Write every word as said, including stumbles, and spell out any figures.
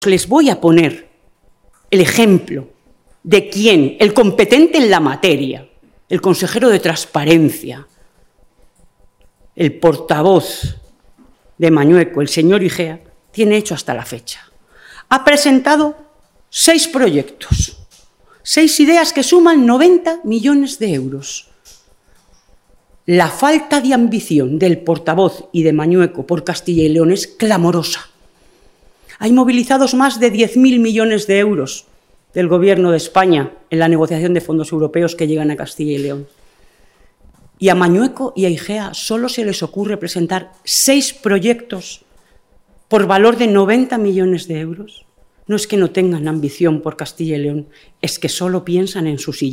Les voy a poner el ejemplo de quién, el competente en la materia, el consejero de Transparencia, el portavoz de Mañueco, el señor Igea, tiene hecho hasta la fecha. Ha presentado seis proyectos, seis ideas que suman noventa millones de euros. La falta de ambición del portavoz y de Mañueco por Castilla y León es clamorosa. Hay movilizados más de diez mil millones de euros del Gobierno de España en la negociación de fondos europeos que llegan a Castilla y León. Y a Mañueco y a Igea solo se les ocurre presentar seis proyectos por valor de noventa millones de euros. No es que no tengan ambición por Castilla y León, es que solo piensan en su silla.